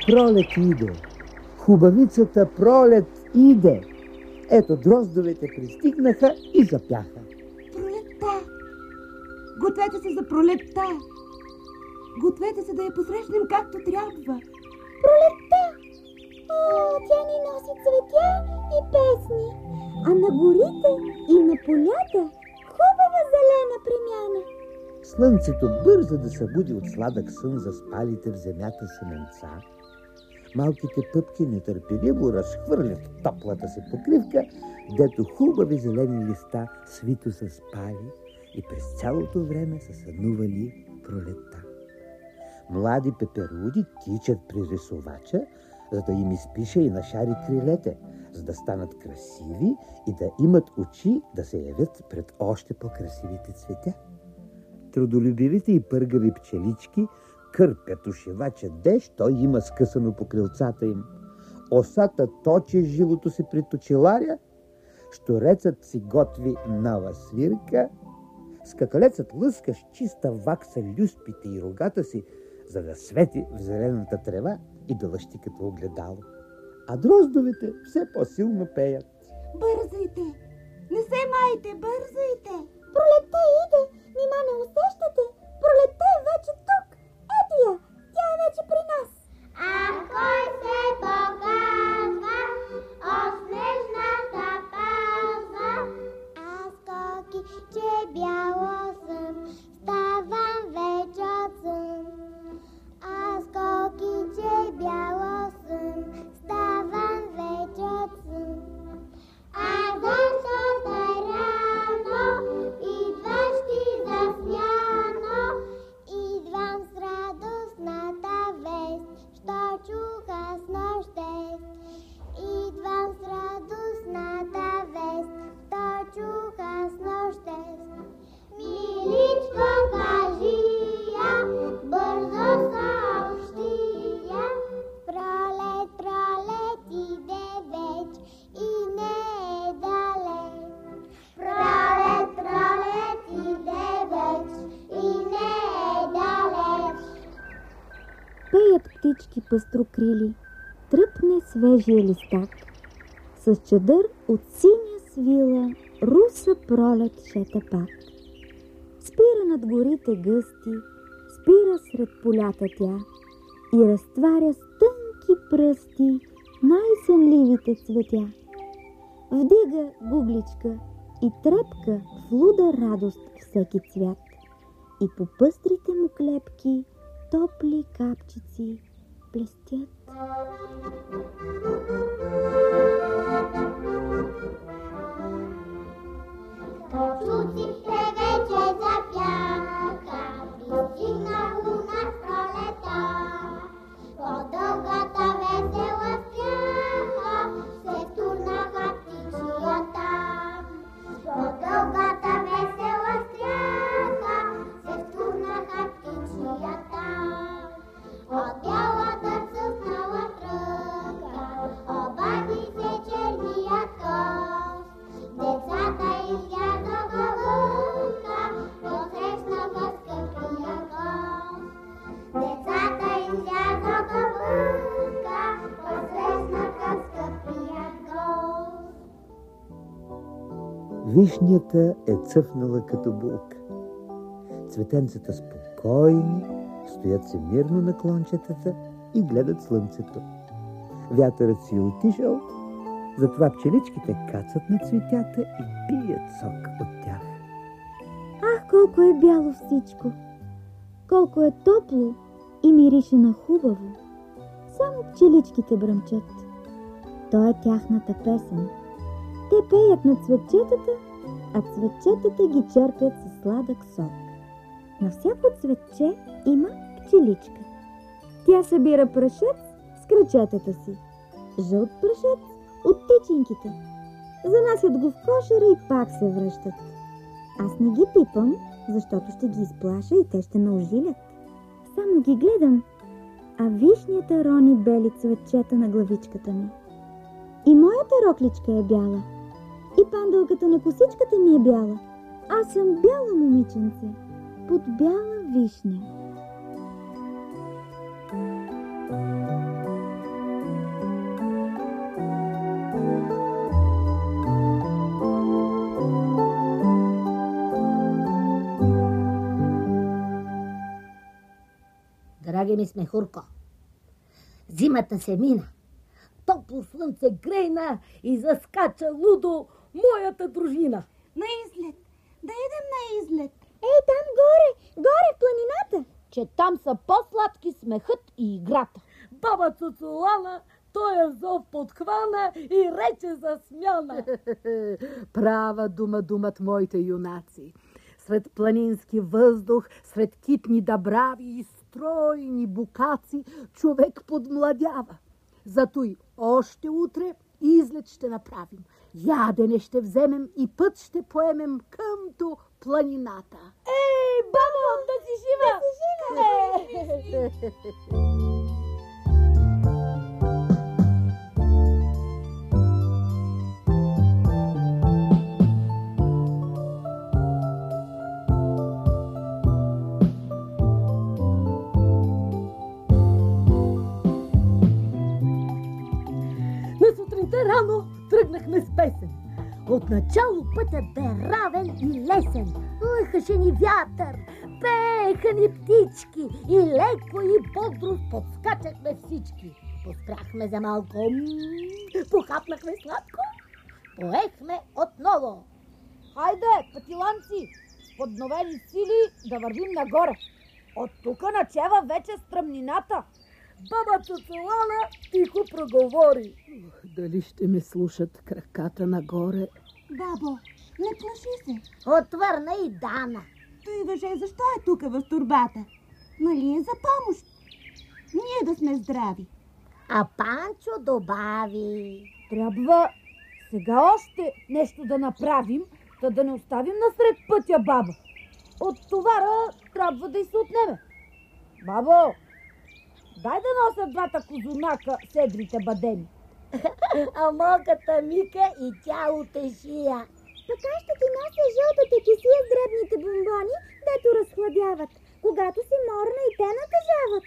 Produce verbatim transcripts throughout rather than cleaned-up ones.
Пролет иде. Хубавицата пролет иде. Ето дроздовете пристигнаха и запяха. Пролетта! Гответе се за пролетта! Гответе се да я посрещнем както трябва. Пролетта! О, тя ни носи цветя и песни, а на горите и на полята хубава зелена премяна. Слънцето бърза да събуди от сладък сън за спалите в земята семенца. Малките пъпки нетърпеливо разхвърлят топлата си покривка, дето хубави зелени листа свито са спали и през цялото време са сънували пролетта. Млади пеперуди тичат при рисувача, за да им изпише и нашари крилете, за да станат красиви и да имат очи да се явят пред още по-красивите цветя. Трудолюбивите и пъргави пчелички кърпят ушивача дещ, той има скъсано по крилцата им. Осата точи жилото си при точиларя, щурецът си готви нова свирка, скакалецът лъска с чиста вакса люспите и рогата си, за да свети в зелената трева и да лъщи като огледало. А дроздовете все по-силно пеят. Бързайте! Не се майте, бързайте! Пролетта иде! Нима не усещате? Пролетта е вече тук! Ето я! Тя е вече при нас! А кой се показва от снежната пазва? Аз коки, че бяло съм, ставам вече от сън. Аз коки, че бяло съм, ставам вече от сън. А защото е рано, идваш ти засняно, идвам с радостната вест, що чуха с нощес. Идвам с радостната вест, що чуха с нощес. Миличко, кажи я, бързо съобщи я, пролет, пролет иде веч и не е далеч. Пролет, пролет иде веч и не е далеч. Пеят птички пъстрокрили, тръпне свежия листак. С чадър от синя свила руса пролет шета пак. Спира над горите гъсти, спира сред полята тя и разтваря с тънки пръсти най-сънливите цветя. Вдига гугличка и трепка в луда радост всеки цвят и по пъстрите му клепки топли капчици блестят. Чуците вече запяха, пристигна у нас пролета. По-дългата весела стряха се втурнаха птичията. По-дългата весела стряха се втурнаха птичията. От бялата цъфнала тръпка обади се черният коз. Децата излязоха вънка, посрещнаха скъпия коз. Децата излязоха вънка, посрещнаха скъпия коз. Вишнята е цъфнала като булка. Цветенцата спокойни стоят си мирно на клончетата и гледат слънцето. Вятърът си е отишъл, затова пчеличките кацат на цветята и пият сок от тях. Ах, колко е бяло всичко! Колко е топло и мирише на хубаво! Само пчеличките бръмчат. То е тяхната песен. Те пеят на цветчетата, а цветчетата ги черпят със сладък сок. На всяко цветче има пчеличка. Тя събира прашец с крачетата си. Жълт прашец от птичинките. Занасят го в кошера и пак се връщат. Аз не ги пипам, защото ще ги изплаша и те ще ме ожилят. Само ги гледам, а вишнята рони бели цветчета на главичката ми. И моята рокличка е бяла. И пандълката на косичката ми е бяла. Аз съм бяло момиченце под бяла вишня. драги ми Смехурко. Зимата се мина. Топло слънце грейна и заскача лудо моята дружина. На излет. Да идем на излет. Ей, там горе, горе в планината. Че там са по-сладки смехът и играта. Баба Цуцулана тоя зов подхвана и рече за смяна. Права дума думат моите юнаци. Сред планински въздух, сред китни дъбрави и стройни букаци, човек подмладява. Зато и още утре излет ще направим. Ядене ще вземем и път ще поемем къмто планината. Ей, бабо, да си жива! Да си жива! Рано тръгнахме с песен. Отначало пътят бе равен и лесен. Лъхаше ни вятър, пееха ни птички и леко и бодро подскачахме всички. Поспряхме за малко, похапнахме сладко, поехме отново. Хайде, пътиланци, с подновени сили да вървим нагоре. От тука начева вече стръмнината. Баба Цуцулана тихо проговори. Дали ще ме слушат краката нагоре? Бабо, не плаши се. Отвърна и Дана. Той въже, защо е тук в турбата? Нали е за помощ? Ние да сме здрави. А Панчо добави. Трябва сега още нещо да направим, да да не оставим насред пътя баба. От товара трябва да й се отнеме. Бабо, дай да нося двата козунака с едрите бадеми. А малката Мика и тя утешия. Така ще ти нося жълтата кесия с дребните бомбони, дето разхладяват. Когато си морна и те натъжават.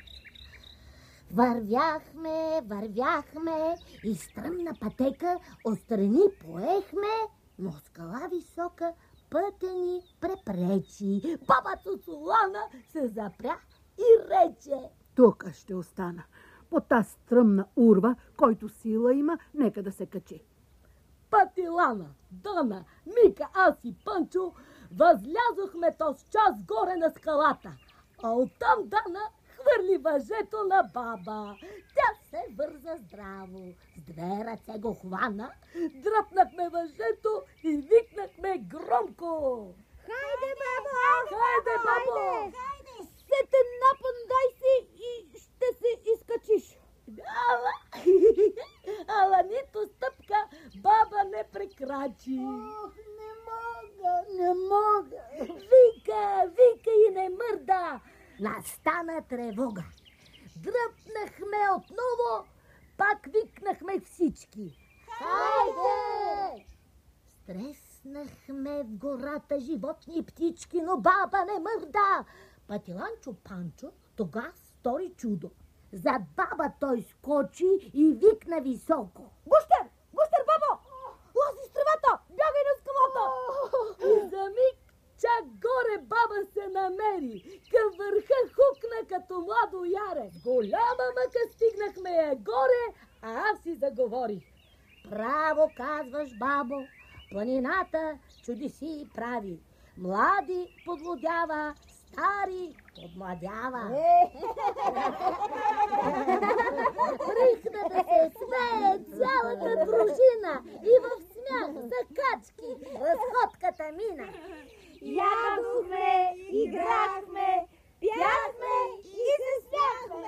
Вървяхме, вървяхме и стръмна пътека отстрани поехме, но скала висока пътя ни препречи. Баба Цуцулана се запря и рече. Тук ще остана. По тази стръмна урва, който сила има, нека да се качи. Патилана, Дана, Мика, аз и Панчо възлязохме този час горе на скалата, а оттам Дана хвърли въжето на баба. Тя се върза здраво, с две ръце го хвана, дръпнахме въжето и викнахме громко. Хайде, бабо! Хайде, бабо! Хайде! Сете напън дай си и ще се изкачиш. Ала, ала нито стъпка баба не прекрачи. Ох, не мога, не мога. Вика, вика и не мърда. Настана тревога. Дръпнахме отново, пак викнахме всички. Хайде! Стреснахме в гората животни и птички, но баба не мърда. Патиланчо Панчо тогава стори чудо. Зад баба той скочи и викна високо. Гущер! Гущер, бабо! Лази с тревата! Бягай на скалата! И за миг чак горе баба се намери. Към върха хукна като младо яре. С голяма мъка стигнахме я горе, а аз си заговорих. Право казваш, бабо, планината чудеси прави. Млади подлудява, стари подмладява. Прихна да се смее цялата дружина и в смях, закачки, разходката мина. Ядохме, играхме, пяхме и се смяхме.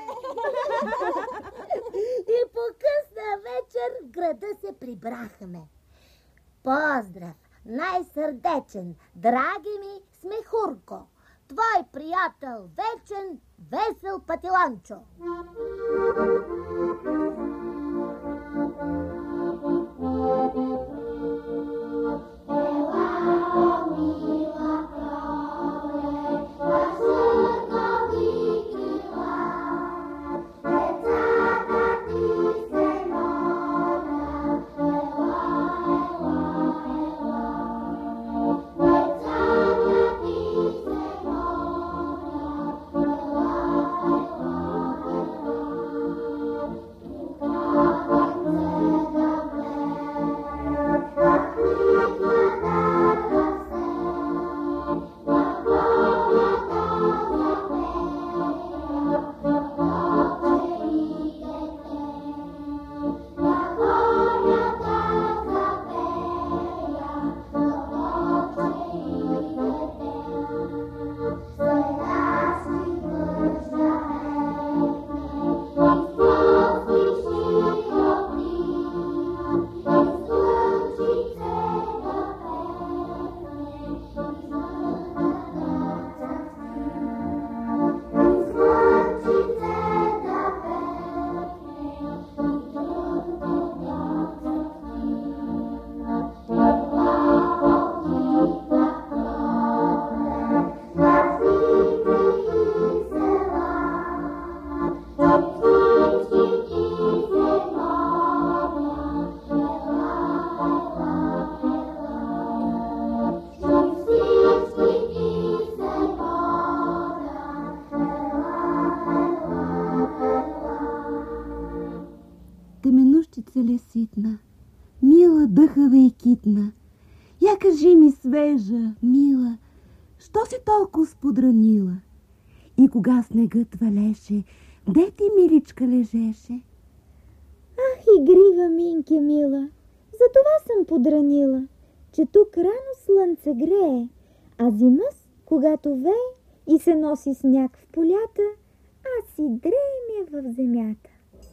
И по късна вечер в града се прибрахме. Поздрав, най-сърдечен, драги ми Смехурко, твой приятел вечен, весел Патиланчо. свежа, мила, що си толкова сподранила? И кога снегът валеше, де ти, миличка, лежеше? Ах, игрива, Минке, мила, затова съм подранила, че тук рано слънце грее, а зима, когато вее и се носи сняг в полята, аз си дремя в земята.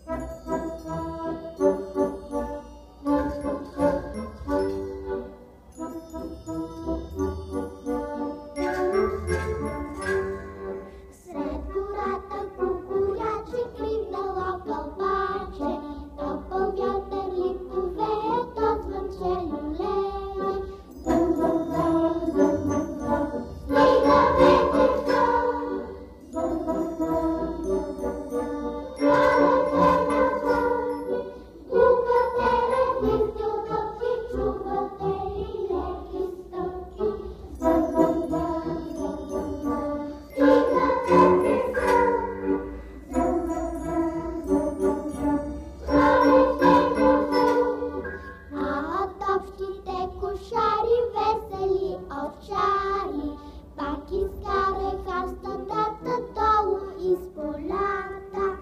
Сред гората кукуряче кликнало кълбаче, топъл вятър липове, то звънче люлее. Стига вече сон, кукате редни стълбъци, чувате ли леки стъпки? А топските кошари, весели овчари, пак изкараха стадата долу из полята.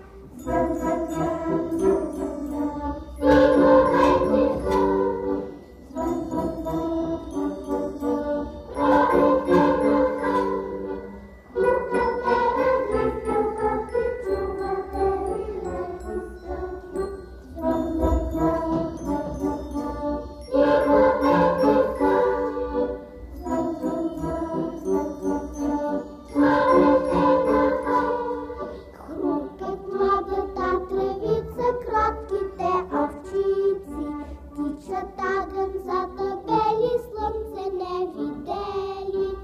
Хрумкат младата тревица, кратките овчици, тичат агън за табели, слънце не видели.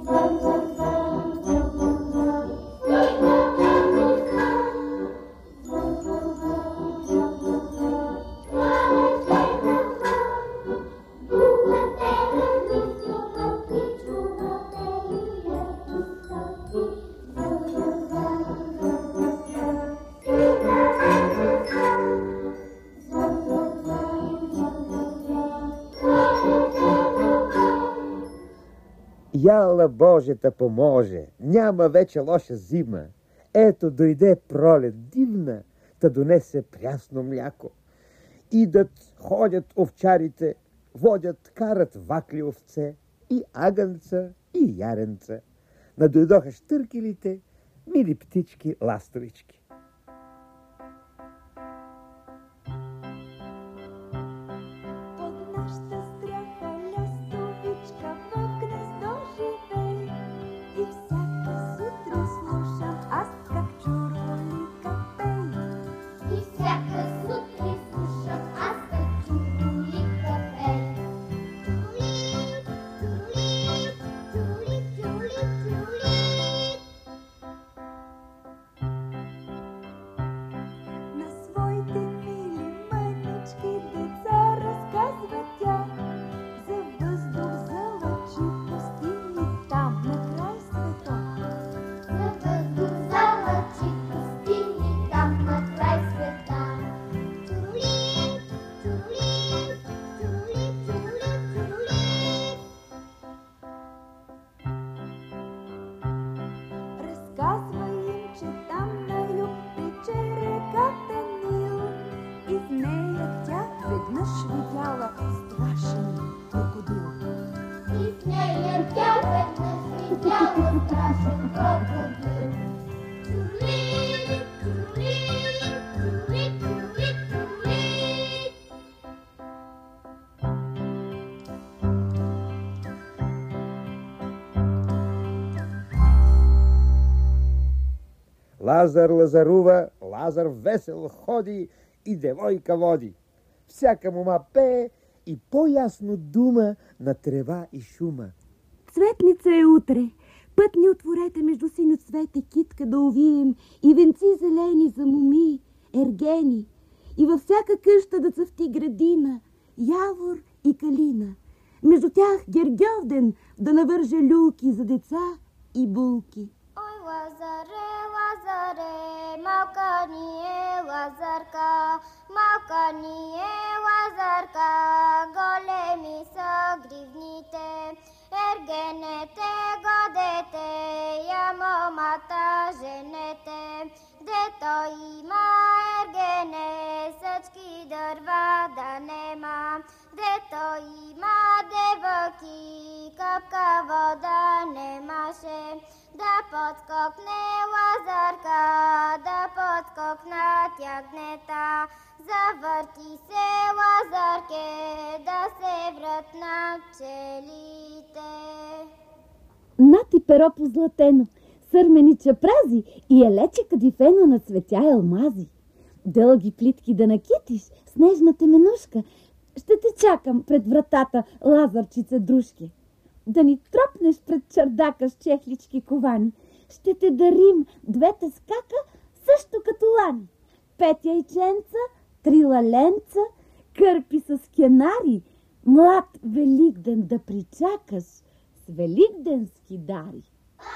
Яла Божета поможе, няма вече лоша зима. Ето дойде пролет дивна, та донесе прясно мляко. Идат, ходят овчарите, водят, карат вакли овце, и агънца, и яренца. Надойдоха щъркелите, мили птички, ластовички. Под нашата стряха лястовичка в гнездо живее и всяка сутрин слушам аз как чуролика пее. И всяка сутрин слушам аз как чуролика пее. Чуролик, чуролик, чуролик, чуролик, чуролик. На своите мили мънички деца разказва тя за въздух, за лъчи, пустини там на край света. За въздух, за лъчи, пустини там на край света. Чуролик, чуролик, чуролик, чуролик, чуролик. Разказва им, че там на юг тече реката Нил и в нея тя веднъж видяла страшен крокодил. И в нея тя веднъж видяла страшен крокодил. Чуролик, чуролик, чуролик, чуролик, чуролик. Лазар лазарува, Лазар весел ходи и девойка води. Всяка мома пее и по-ясно дума на трева и шума. Цветница е утре. Път ни отворете между синоцвете китка да увием и венци зелени за моми, ергени. И във всяка къща да цъфти градина, явор и калина. Между тях Гергьовден да навърже люлки за деца и булки. Ой, Лазаре, Лазаре, малка ни е Лазарка, малка ни е Лазарка, големи са гривните, ергенете го дете, я момата женете. Дето има ергене, съчки дърва да нема. Дето има девоки, капка вода немаше. Да подскокне Лазарка, да подскокнат ягнета. Завърти се, Лазарке, да се вратнат пчелите. На ти перо позлатено, сърмени чапрази и елече кадифено на цветя алмази. Дълги плитки да накитиш, снежна теменушка. Ще те чакам пред вратата, Лазарчице дружке. Да ни тропнеш пред чардака с чехлички ковани. Ще те дарим двете скака, също като лани. Пет яйченца, три лаленца, кърпи с кенари. Млад Великден да причакаш с великденски дари.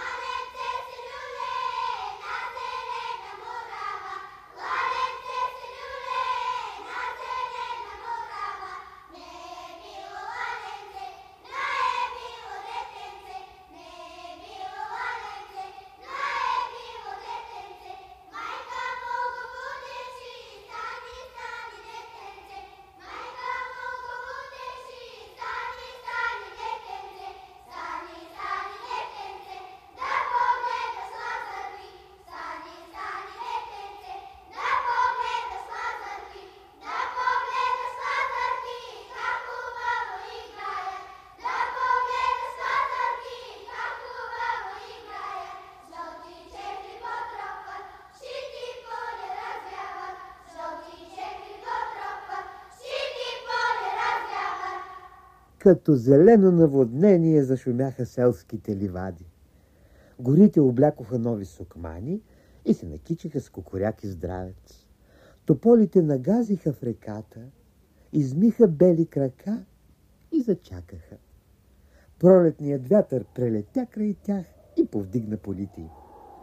Като зелено наводнение зашумяха селските ливади. Горите облякоха нови сукмани и се накичиха с кукуряки здравец. Тополите нагазиха в реката, измиха бели крака и зачакаха. Пролетният вятър прелетя край тях и повдигна полите им.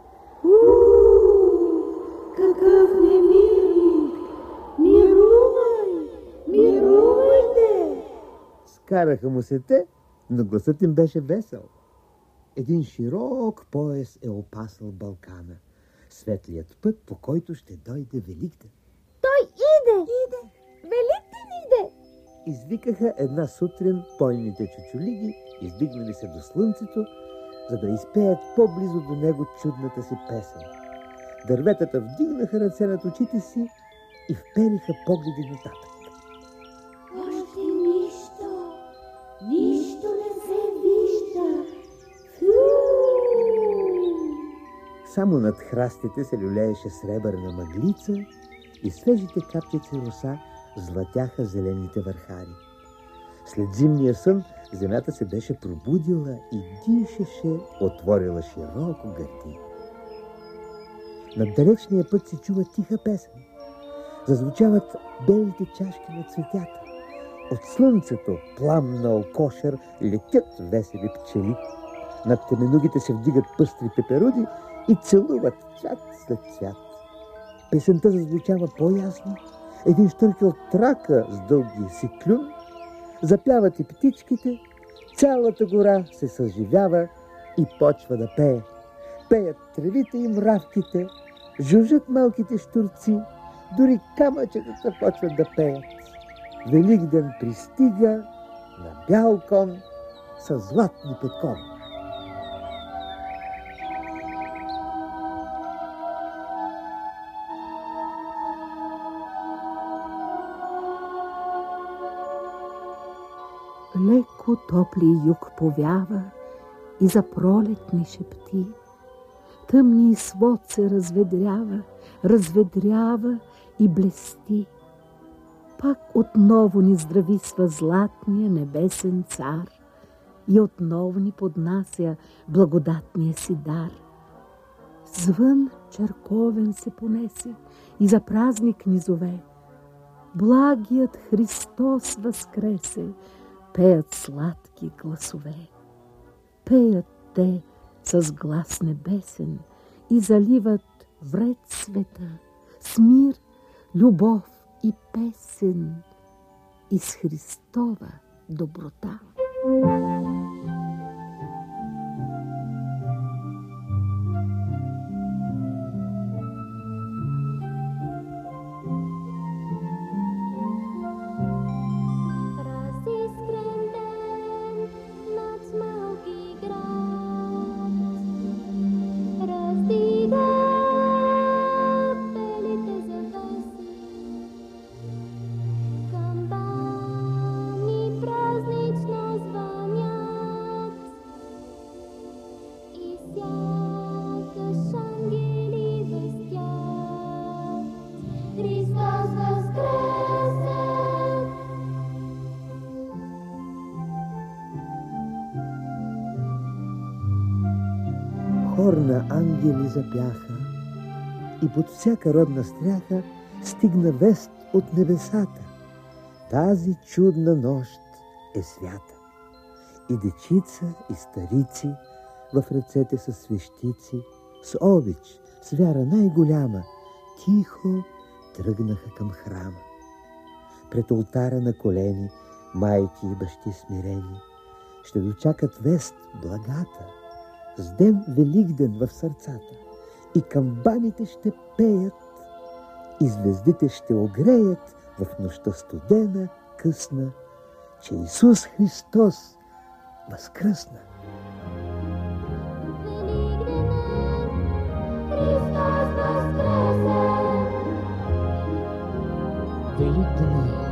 Какъв немирник! Мирувай! Мирувайте! Скараха му се те, но гласът им беше весел. Един широк пояс е опасал Балкана. Светлият път, по който ще дойде Великден. Той иде! Иде! Великден иде! Извикаха една сутрин пойните чучулиги, издигнали се до слънцето, за да изпеят по-близо до него чудната си песен. Дърветата вдигнаха ръце над очите си и впериха погледи нататък. Още нищо, нищо не се вижда. Фу! Само над храстите се люлееше сребърна мъглица и свежите капчици роса златяха зелените върхари. След зимния сън земята се беше пробудила и дишеше, отворила широко гърди. Над далечния път се чува тиха песен. Зазвучават белите чашки на цветята. От слънцето, пламнал кошер, летят весели пчели. Над теменугите се вдигат пъстри пеперуди и целуват цвят след цвят. Песента зазвучава по-ясно. Един щъркел трака с дълги си клюн. Запяват и птичките. Цялата гора се съживява и почва да пее. Пеят тревите и мравките, жужжат малките щурци, дори камъчетата почват да пеят. Великден пристига на бял кон с златни подкови. Леко топли юг повява и за пролет ни шепти. Тъмни свод се разведрява, разведрява и блести. Пак отново ни здрависва златния небесен цар и отново ни поднася благодатния си дар. Звън черковен се понесе и за празник ни зове. Благият Христос възкресе, пеят сладки гласове. Пеят те с глас небесен и заливат вред света с мир, любов и песен и с Христова доброта. хор на ангели запяха и под всяка родна стряха стигна вест от небесата. Тази чудна нощ е свята. И дечица, и старици, в ръцете са свещици, с обич, с вяра най-голяма, тихо тръгнаха към храма. Пред олтара на колени, майки и бащи смирени, ще дочакат вест благата, с ден Великден в сърцата. И камбаните ще пеят, и звездите ще огреят в нощта студена, късна, че Исус Христос възкръсна. Великден е!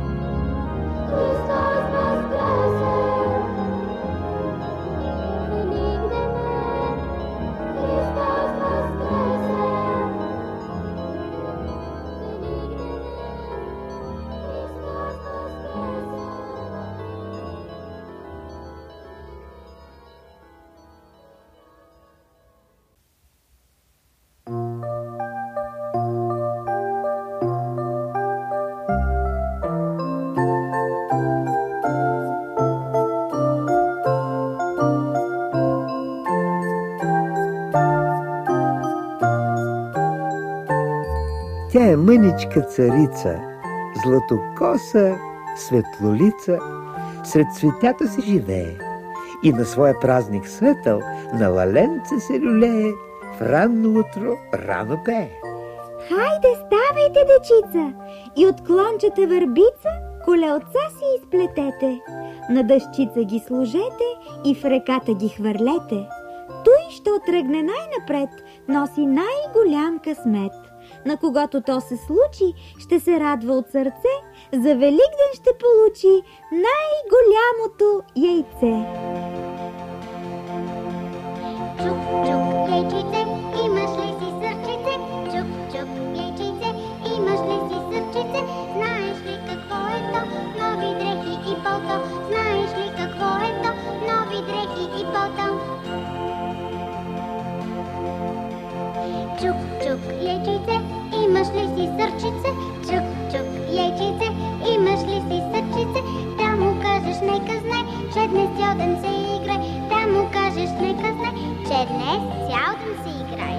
Тя е мъничка царица, златокоса, светлолица, сред цветята си живее и на своя празник светъл на лаленце се люлее, в ранно утро рано пее. Хайде, ставайте, дечица, и от клончета върбица колелца си изплетете. На дъщица ги сложете и в реката ги хвърлете. Той ще отръгне най-напред, носи най-голям късмет. На когото то се случи, ще се радва от сърце, за Великден ще получи най-голямото яйце. Чук, чук, яйчице, имаш ли си сърчице? Чук, чук, яйчице, имаш ли си сърчице? Знаеш ли какво е то? Нови дрехи и пълто. Знаеш ли какво е то? Нови дрехи и пълто. Чук, чук, яйчице, имаш ли си сърчице? Чук, чук, яйчице, имаш ли си сърчице? Да му кажеш, нека знай, че днес цял ден се играй. Да му кажеш, нека знай, че днес цял ден се играй.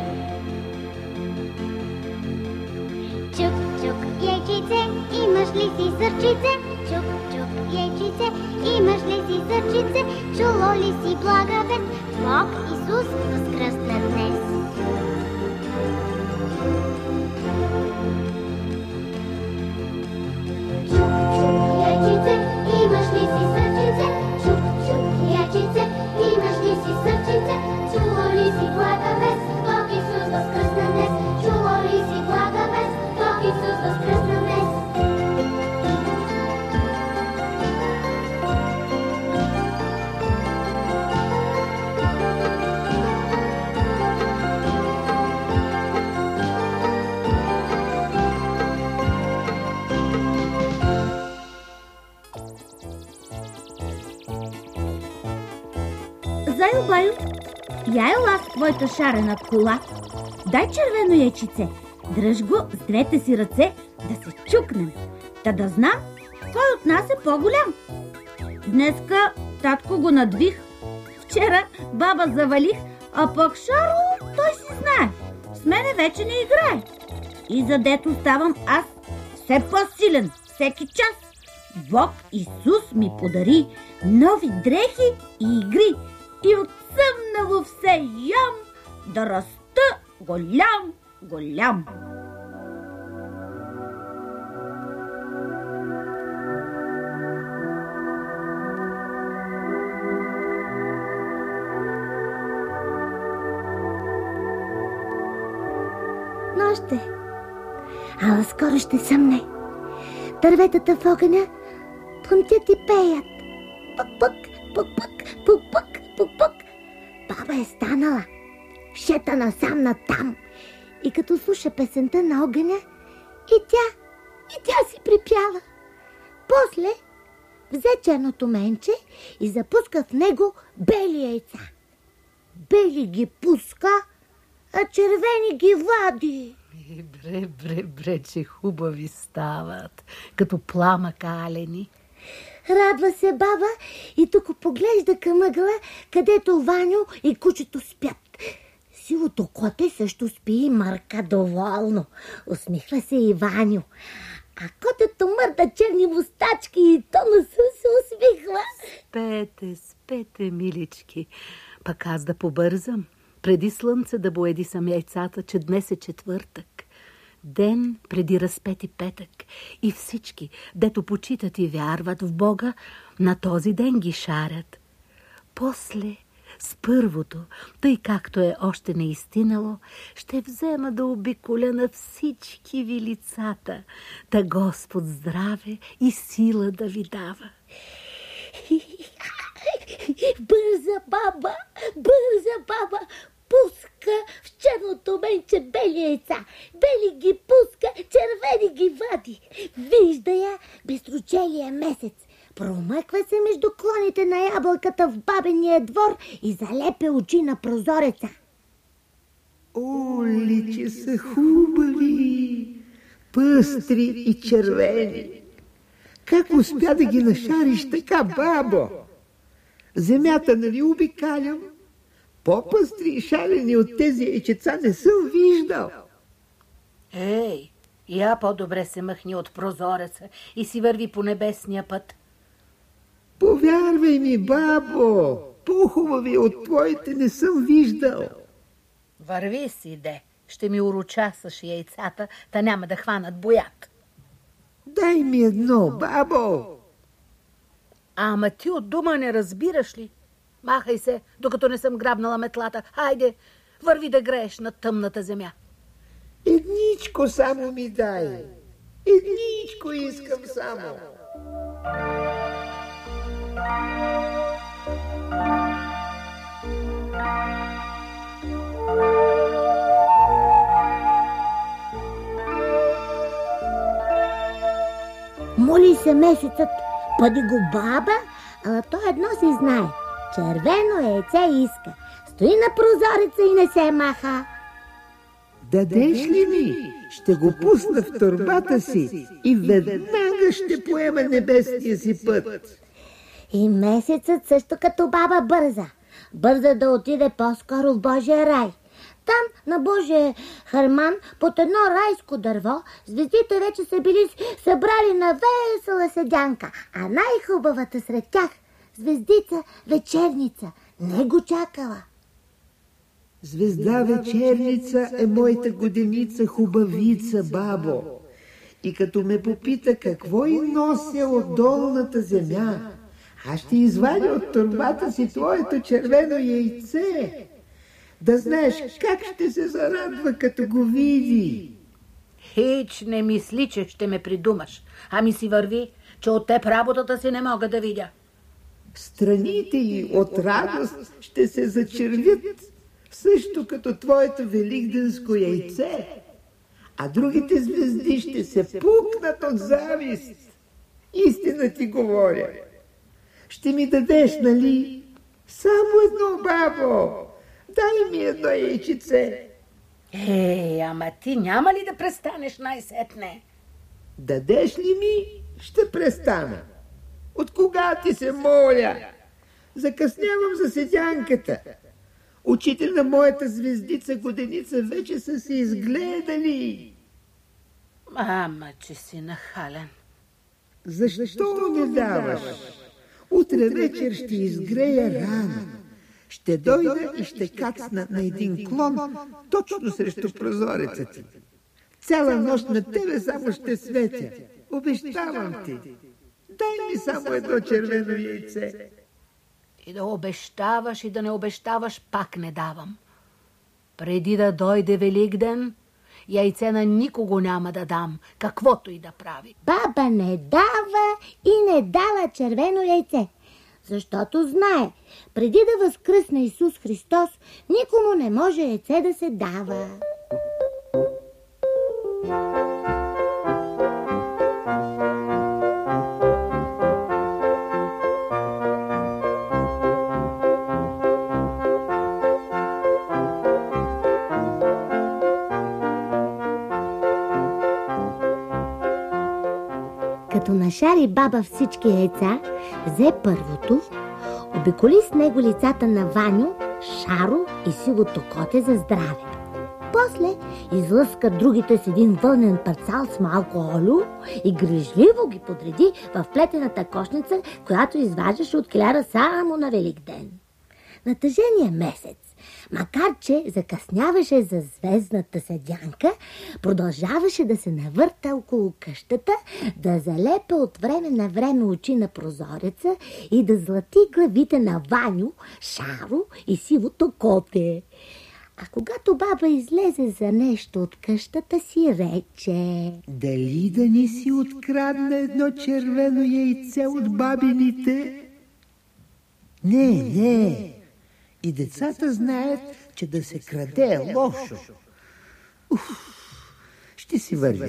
Чук, чук, яйчице, имаш ли си сърчице? Чук, чук, яйчице, имаш ли си сърчице? Чуло ли си блага вест? Бог Исус възкръсна днес. Имаш ли си сърчице? Чук, чук, яйчице, имаш ли си сърчице? Чуло ли си блага вест? Бог Исус възкръсна днес. Чуло ли си блага вест? Бог Исус възкръсна днес. Зайо, Баю, я ела в твоята шарена кола. Дай червено яйчице, дръж го с двете си ръце да се чукнем, та да знам кой от нас е по-голям. Днеска татко го надвих, вчера баба завалих, а пък Шаро той си знае, с мене вече не играе. И задето ставам аз все по-силен всеки час, Бог Исус ми подари нови дрехи и игри. И от съмнало все ям да раста голям, голям. Нощ е, ала скоро ще съмне. Дърветата в огъня тръмтят и пеят. Пък-пък, пък-пък, пък-пък. Пук-пук. Баба е станала, шета насам натам и като слуша песента на огъня, и тя, и тя си припява. После взе черното менче и запуска в него бели яйца. Бели ги пуска а червени ги вади. И бре, бре, бре, че хубави стават, като пламък алени. Радва се баба и тук поглежда към ъгъла, където Ваню и кучето спят. Сивото коте също спи и мърка доволно. Усмихва се и Ваню. А котето мърда черни мустачки и то на се усмихва. Спете, спете, милички. Пък аз да побързам, преди слънце да боеди съм яйцата, че днес е четвъртък. Ден преди разпети петък. И всички, дето почитат и вярват в Бога, на този ден ги шарят. После, с първото, тъй както е още не изтинало, ще взема да обиколя на всички ви лицата, да Господ здраве и сила да ви дава. Бърза баба, бърза баба, пуска в черното менче бели яйца. Бели ги пуска, червени ги вади. Вижда я бестрочелия месец. Промъква се между клоните на ябълката в бабения двор и залепе очи на прозореца. Оли, че са хубави, пъстри и червени. Как успя да ги нашариш така, бабо? Земята нали обикалям? По-пъстри и шарени от тези яйчеца не съм виждал. Ей, я по-добре се мъхни от прозореца и си върви по небесния път. Повярвай ми, бабо, по-хубави от твоите не съм виждал. Върви си, де, ще ми урочасаш яйцата, та няма да хванат боят. Дай ми едно, бабо. Ама ти от дума не разбираш ли? Махай се, докато не съм грабнала метлата. Хайде, върви да грееш на тъмната земя. Едничко само ми дай. Едничко искам само. Моли се месецът, бъди го баба, а то едно си знае. Червено яйце иска. Стои на прозореца и не се маха. Дадеш ли ми? Ще го пусна в торбата си и веднага ще поема небесния си път. И месецът също като баба бърза. Бърза да отиде по-скоро в Божия рай. Там на Божия харман под едно райско дърво звездите вече са били събрали на весела седянка, а най-хубавата сред тях звездица вечерница не го чакала. Звезда вечерница е моята годеница хубавица, бабо. И като ме попита какво и нося от долната земя, аз ще извадя от торбата си твоето червено яйце. Да знаеш как ще се зарадва, като го види. Хич не мисли, че ще ме придумаш. Ами си върви, че от теб работата си не мога да видя. Страните й от радост ще се зачервят, също като твоето великденско яйце. А другите звезди ще се пукнат от завист. Истина ти говоря. Ще ми дадеш, нали? Само едно, бабо. Дай ми едно яйчице. Ей, ама ти няма ли да престанеш най-сетне? Дадеш ли ми, ще престана. От кога ти се моля? Закъснявам за седянката. Очите на моята звездица годеница вече са се изгледали. Ама, че си нахален. Защо не даваш? Утре вечер ще изгрея рано. Ще дойда и ще кацна на един клон, точно срещу прозореца ти. Цяла нощ на тебе само ще светя. Обещавам ти. Дай ми само едно червено яйце. И да обещаваш, и да не обещаваш, пак не давам. Преди да дойде Великден, яйце на никого няма да дам, каквото и да прави. Баба не дава и не дава червено яйце, защото знае, преди да възкръсне Исус Христос, никому не може яйце да се дава. Като нашари баба всички яйца, взе първото, обиколи с него лицата на Ваню, Шаро и сивото коте за здраве. После излъска другите с един вълнен парцал с малко олио и грижливо ги подреди в плетената кошница, която изваждаше от киляра само на Великден. На тъжения месец, макар че закъсняваше за звездната седянка, продължаваше да се навърта около къщата, да залепа от време на време очи на прозореца и да злати главите на Ваню, Шаро и сивото коте. А когато баба излезе за нещо от къщата си, рече: дали да ни си открадна едно червено яйце от бабините? Не, не. И децата знаят, че да се краде е лошо. Уф, ще си вървя.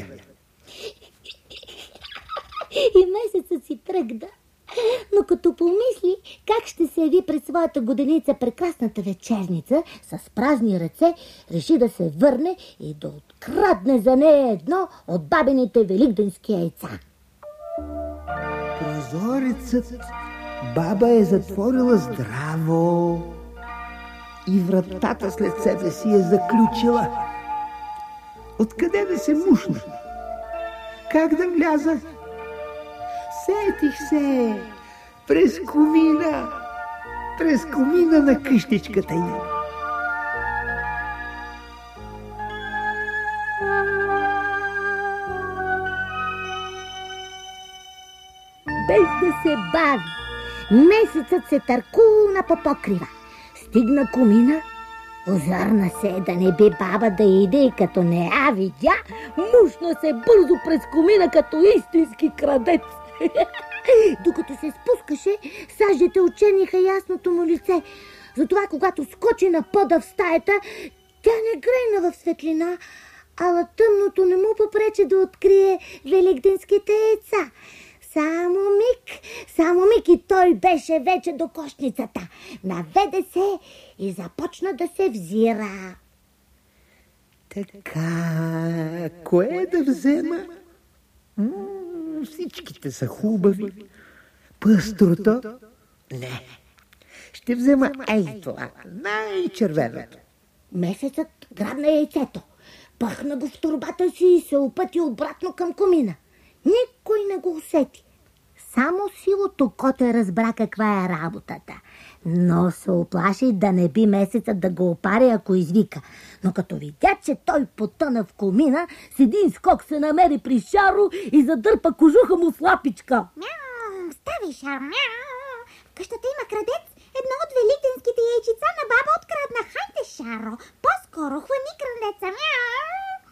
И месецът си тръгна. Но като помисли как ще се яви пред своята годеница прекрасната вечерница, с празни ръце реши да се върне и да открадне за нея едно от бабините великденски яйца. Прозорецът баба е затворила здраво и вратата след себе си е заключила. Откъде да се мушна? Как да вляза? Сетих се през комина, през комина на къщичката й. Без да се бави, месецът се търкулна по покрива. Стигна комина, озърна се да не би баба да иде и като не я видя, мушна се бързо през комина като истински крадец. Докато се спускаше, сажите очениха ясното му лице. Затова, когато скочи на пода в стаята, тя не грейна в светлина, ала тъмното не му попрече да открие великденските яйца. Само миг, само миг и той беше вече до кошницата. Наведе се и започна да се взира. Така, кое да взема? М- всичките са хубави. Пъстрото? Не. Ще взема ей това, най-червеното. Месецът грабна яйцето, пъхна го в торбата си и се опъти обратно към комина. Никой не го усети. Само сивото коте разбра каква е работата, но се оплаши да не би месецът да го опари, ако извика. Но като видя, че той потъна в комина, с един скок се намери при Шаро и задърпа кожуха му с лапичка. Мяу, стави, Шаро, мяу. В къщата има крадец. Едно от великденските яйчица на баба открадна. Хайде, Шаро, по-скоро хвани крадеца. Мяу.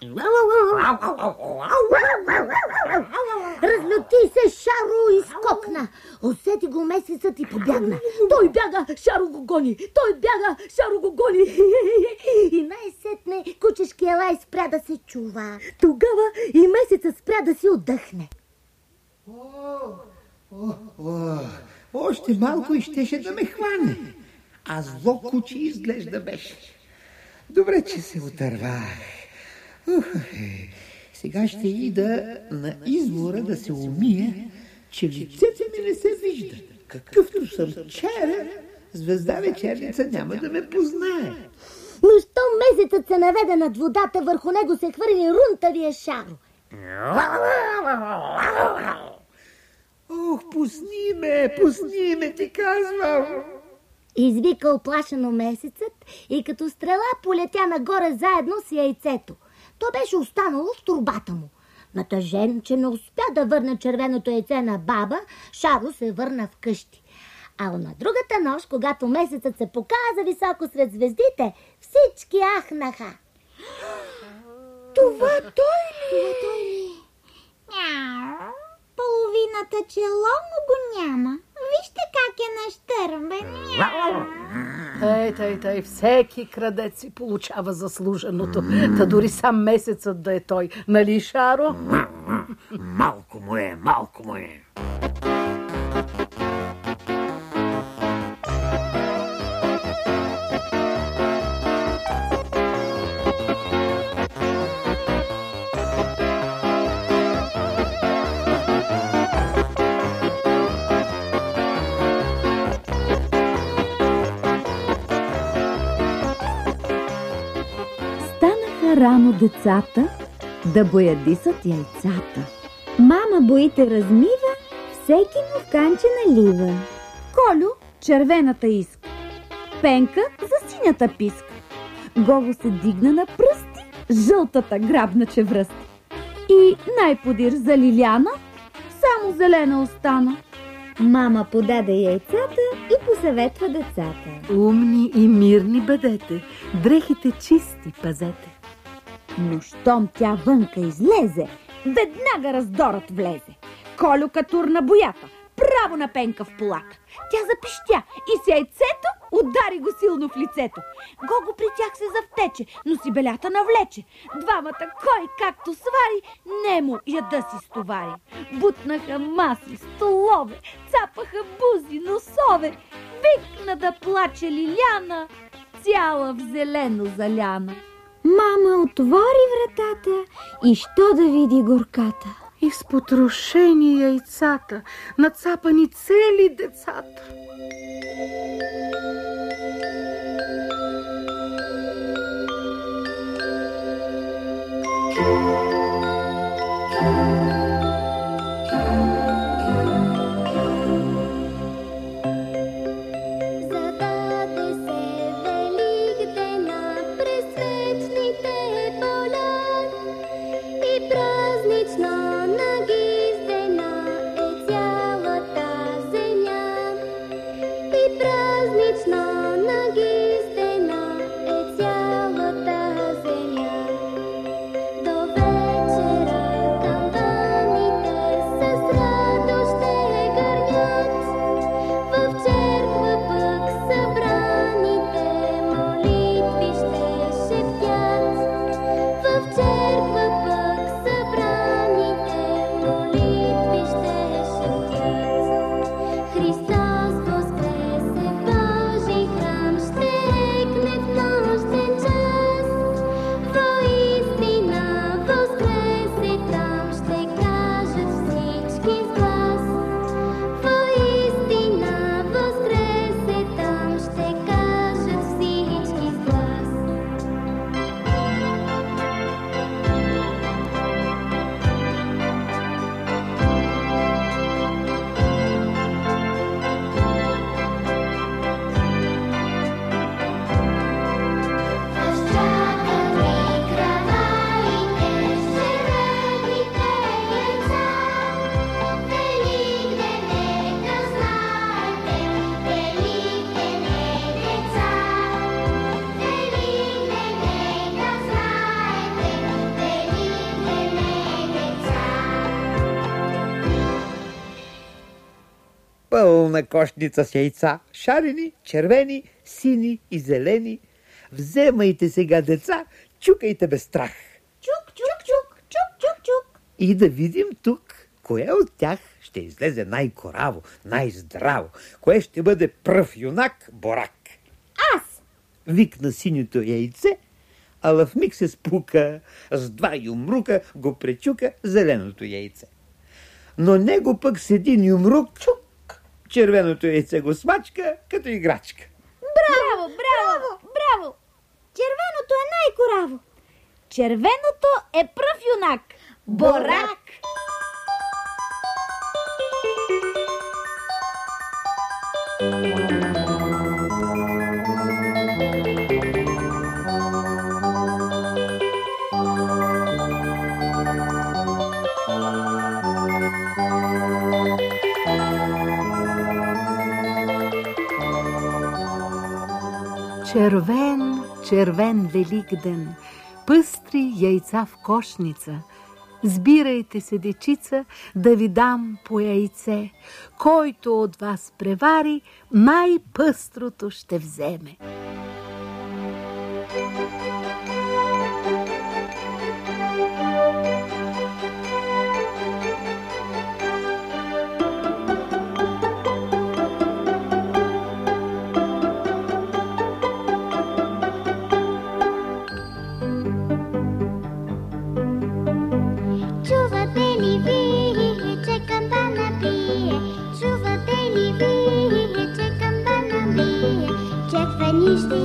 Разлюти се Шаро и скокна. Усети го месецът и побягна. Той бяга, Шаро го гони. Той бяга, Шаро го гони. И най-сетне кучешкия лай спря да се чува. Тогава и месецът спря да си отдъхне. О, о, о, още малко и щеше да ме хване. А зло куче изглежда беше. Добре, че се отървах. Ух, сега ще ида на извора да се умия, че лицето ми не се вижда. Какъвто съм черен, звезда вечерница няма да ме познае. Но щом месецът се наведе над водата, върху него се хвърли рунтавия Шаро. Ох, пусни ме, пусни ме, ти казвам. Извика оплашено месецът и като стрела полетя нагоре заедно с яйцето. То беше останало в торбата му. Натъжен, че не успя да върне червеното яйце на баба, Шаро се върна вкъщи. А на другата нощ, когато месецът се показа високо сред звездите, всички ахнаха. Това той ли? Това той ли? Мяу. Половината чело му го няма. Вижте как е нащърбен. Ей, тъй, тъй, всеки крадец си получава заслуженото. Та дори сам месецът да е той. Нали, Шаро? Малко му е, малко му е. Стана рано децата да боядисат яйцата. Мама боите размива, всеки му в канче налива. Колю червената иска, Пенка за синята писка. Гого се дигна на пръсти, жълтата грабна чевръсти. И най-подир за Лиляна, само зелена остана. Мама подаде яйцата и посъветва децата. Умни и мирни бъдете, дрехите чисти пазете. Но щом тя вънка излезе, веднага раздорът влезе. Колю катурна боята, право на Пенка в полата. Тя запищя и с яйцето удари го силно в лицето. Гого при тях се завтече, но си белята навлече. Двамата кой както свари, немо яда си стовари. Бутнаха маси, столове, цапаха бузи, носове. Викна да плаче Лиляна, цяла в зелено заляна. Мама отвори вратата и що да види горката. Изпотрошени яйцата, нацапани цели децата. Пълна кошница с яйца, шарени, червени, сини и зелени. Вземайте сега, деца, чукайте без страх. Чук, чук, чук, чук, чук, чук. И да видим тук, кое от тях ще излезе най-кораво, най-здраво, кое ще бъде пръв юнак Борак. Аз! Викна синьото яйце, ала в миг се спука, с два юмрука го пречука зеленото яйце. Но него пък с един юмрук чук, червеното яйце го смачка като играчка. Браво, браво, браво! Червеното е най-кораво. Червеното е пръв юнак Борак. Червен, червен Великден, пъстри яйца в кошница. Сбирайте се, дечица, да ви дам по яйце. Който от вас превари, най-пъстрото ще вземе. Червени ще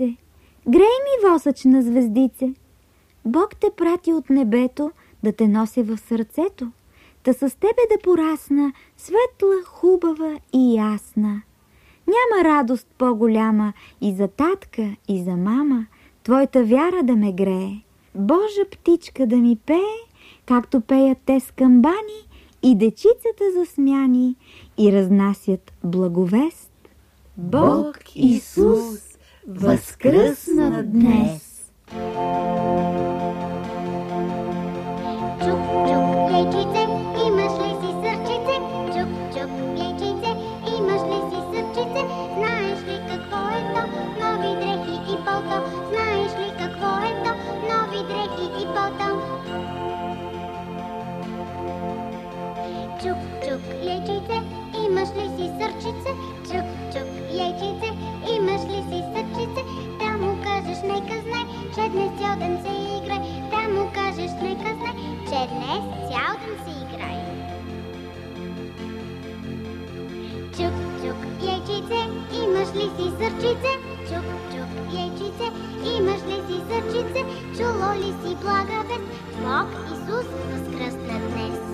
яйчице, грей ми, восъчна звездице. Бог те прати от небето да те носи в сърцето, та с тебе да порасна светла, хубава и ясна. Няма радост по-голяма и за татка, и за мама, твоята вяра да ме грее. Божа птичка да ми пее, както пеят те с камбани, и дечицата засмяни, и разнасят благовест. Бог Исус възкръсна днес. Чук, чук, яйчице, имаш ли си сърчице? Чук, чук, яйчице, имаш ли си сърчице? Знаеш ли какво е то? Нови дрехи и пълто. Знаеш ли какво е то? Нови дрехи и пълто. Чук, чук, яйчице, имаш ли си сърчице? Чук, чук, яйчице, имаш ли си сърчице? Да му кажеш, нека знай, че днес цял ден се играй. Да му кажеш, нека знай, че днес цял ден се играй. Чук, чук, яйчице, имаш ли си сърчице? Чук, чук, яйчице, имаш ли си сърчице? Чуло ли си блага вест? Бог Исус възкръсна днес.